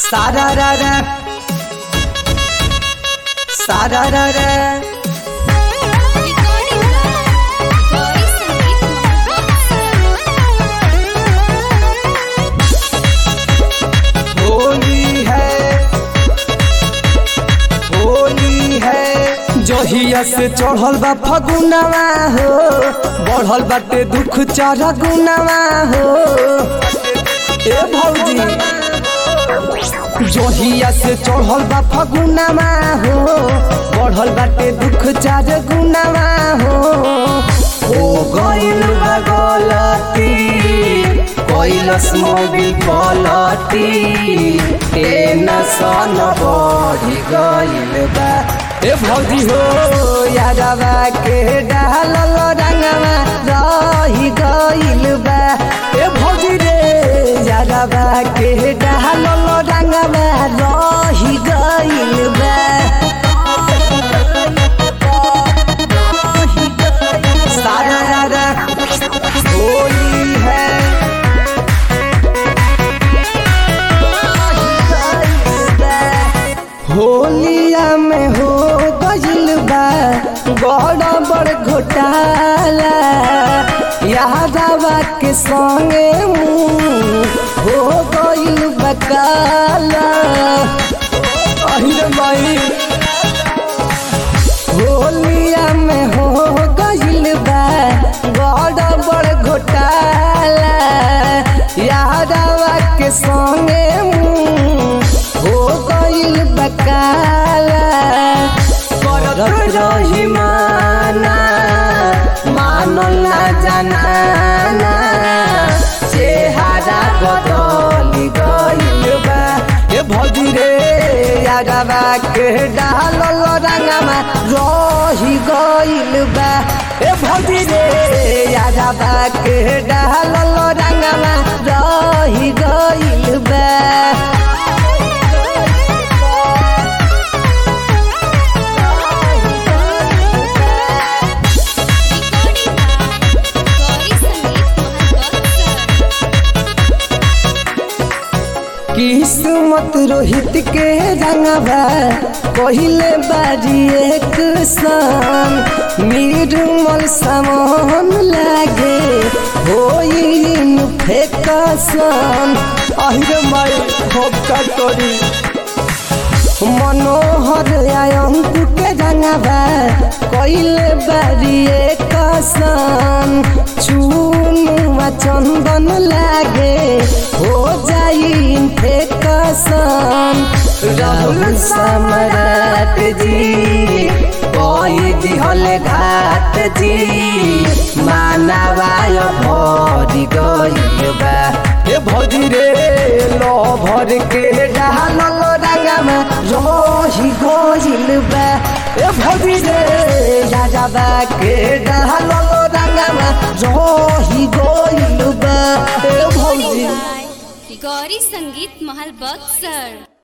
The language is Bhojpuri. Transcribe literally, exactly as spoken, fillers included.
सारा रा रा सारा रा रा होली है होली है जहिया से चढ़ल बा फगुनवा हो बढ़ल बाटे दुख चारा गुनवा हो ए भौजी जहिया से चढ़ल बा फगुनवा हो बढ़ल बाटे दुख चार गुनवा हो हो गइल बा गलती कैलस मोबिल पलटी टेंशन बढ़ी गइल बा ए भौजी हो यादवा के डालल रंगवा रही गइल बा ए भौजी रे यादवा के डालल रंगवा रही गइल बा सारा रा होली है होलिया में हो गइल बा बड़ा बड़ घोटाला यादवा के संगे हो गइल बा काला अहिरे माई होलिया में हो गइल बा बड़ा बड़ घोटाला यादवा के संगे हो गइल बकाला करत रही माना मानल ना जनाना चेहरा बदल गइल बा ए भौजी रे यादवा के डालल रंगवा रही गइल बा ए भौजी रे यादवा के डालल रंगवा रही गइल बा किस्मत रोहित के रंगवा पहिले बारी एक सन निर्मल समान लागे होइन फेकसन अहिरे माय होका तोरी मनोहर अंकु के रंगवा पहिले बारी एक सन चुनुआ चंदन लागे हो जाई फेकसन राहुल सम्राट जी कोई दिहल घाट जी मानवाय भरी गइल बा ए भौजी रे लो भर के डालल रंगवा रही गइल बा ए भौजी रे यादवा के डालल रंगवा रही गइल बा ए भौजी गौरी संगीत महल बक्सर।